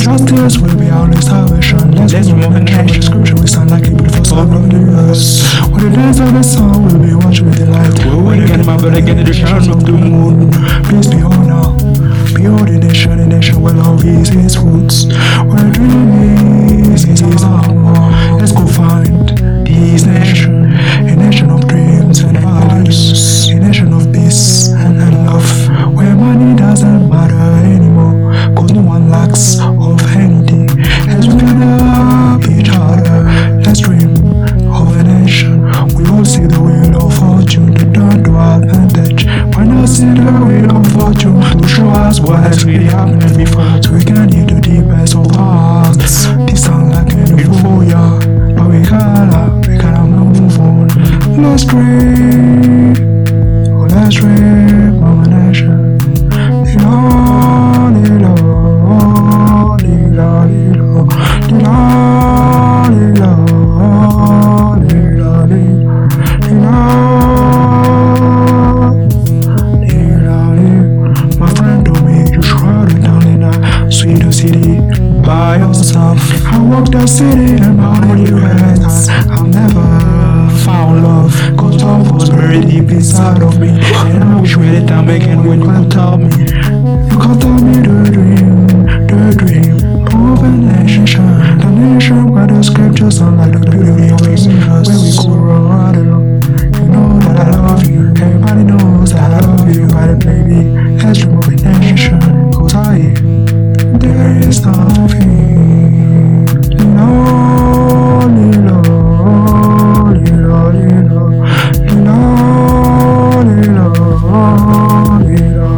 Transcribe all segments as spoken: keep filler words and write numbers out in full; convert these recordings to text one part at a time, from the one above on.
Justice will be our salvation. Let's, Let's remove the nation. Scripture will sound like a beautiful song of the earth. When the days of the sun will be watched with delight. When again my brother get the shine of the moon. Please be honor. Behold the nation, the nation where love is its roots. Where dream is his armor. Let's go find this nation. A nation of dreams and values. A nation of peace and love. Where money doesn't matter anymore. Cause no one lacks of anything. As we gather each other, let's dream of a nation. We all see the wheel of fortune to turn to our advantage. Why not see the wheel of fortune to show us what has really happened before? So we can hear the deep best of hearts. This sound like a euphoria, but we gotta, we gotta move on. Let's dream, oh let's dream of a nation. City by yourself. I walk the city and my regrets. I've never found love, cause love was very deep inside of me. And I wish we had time again when you could tell me. You could tell me the dream, the dream of a nation. The nation where the scriptures are like the beauty of Jesus. Where we go run alone. You know that I love you. Everybody knows that I love you. But baby, let's dream of a nation. Cause I there is nothing, Lilo, Lilo, Lilo, Lilo, Lilo, Lilo, Lilo,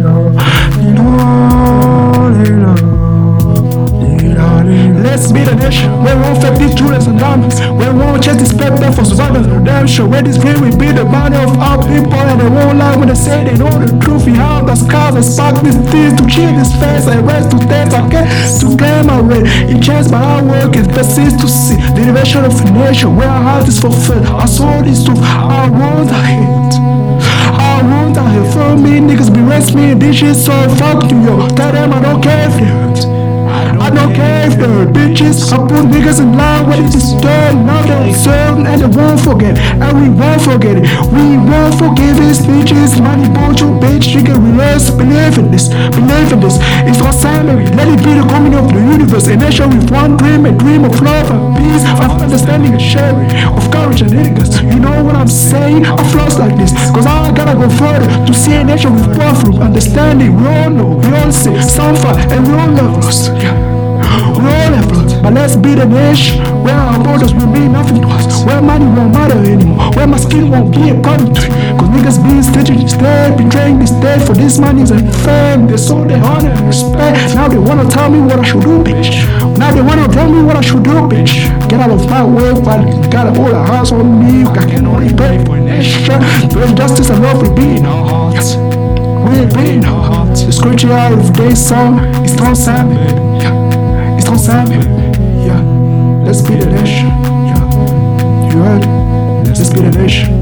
Lilo, Lilo, Lilo. Let's be the nation where we won't fake these jewels and diamonds, where we won't chase this paper for survival and redemption, where this dream will be the body of our people, and they won't lie when they say they know the truth behind the scars and spark these things to chill this face and rest to dance again to claim our rain. It changed by our work, it persists to see the innovation of a nation where our heart is fulfilled, our soul is truth, our wounds are healed. Our wounds are healed. For me, niggas be raised me in dishes, so fuck you, yo. Tell them I don't care if they hurt. I don't care if they're bitches. I put niggas in line when it's done. Now they're certain and they won't forget. And we won't forget it. We won't forgive these bitches. Money, bojo, bitch, you can relax. Believe in this, believe in this. It's our family. Let it be the coming of the universe. A nation with one dream, a dream of love and peace, of understanding and sharing, of courage and elegance. You know what I'm saying? I'm lost like this. Cause I gotta go further to see a nation with powerful understanding. We all know, we all see, some fight, and we all love us. Yeah. We all have blood, but let's be the nation where our borders will mean nothing to us, where money won't matter anymore, where my skin won't be a problem to you. Cause niggas be stitching instead, betraying the state for this money's and fame. They sold their honor and respect. Now they wanna tell me what I should do, bitch. Now they wanna tell me what I should do, bitch. Get out of my way while you gotta hold a hands on me. I can only pray for a nation where justice and love will be in our hearts. Will be in our hearts. The scripture of this song is not Samuel. Yeah. It's on Samuel, yeah. Let's be the nation, yeah. You heard? Let's be the nation.